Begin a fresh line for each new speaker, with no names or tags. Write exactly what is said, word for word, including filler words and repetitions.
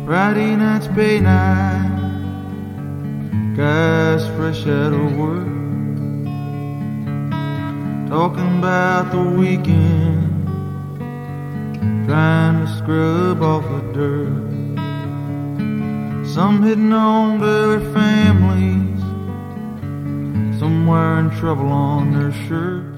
Friday night's pay night, guys fresh out of work, talking about the weekend, trying to scrub off the dirt. Some hitting on to their families, some wearing trouble on their shirt.